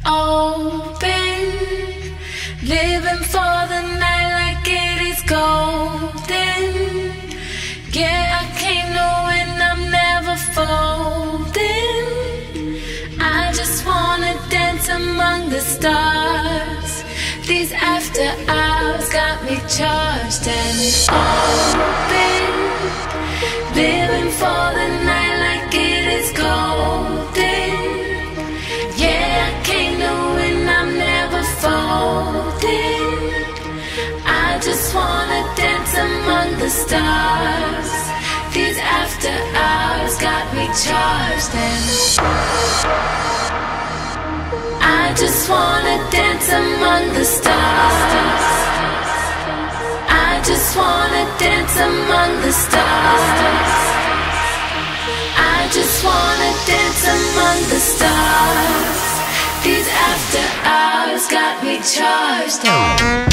open, living for the night like it is golden. Yeah, I came to win, I'm never folding. I just wanna dance among the stars. These after hours got me charged and open, living for the night like it is golden. Yeah, I came to win, I'm never folding. I just wanna dance among the stars. These after hours got me charged and I just wanna dance among the stars. I just wanna dance among the stars. I just wanna dance among the stars. These after hours got me charged.